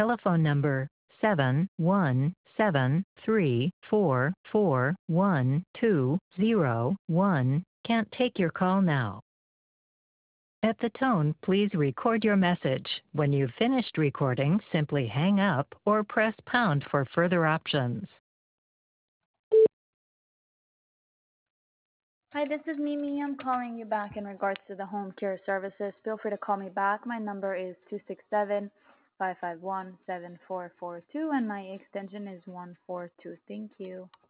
telephone number 717344120 can't take your call now. At the tone, please record your message. When you've finished recording, simply hang up or press pound for further options. Hi, this is Mimi. I'm calling you back in regards to the home care services. Feel free to call me back. My number is 267-551-7442, and my extension is 142. Thank you.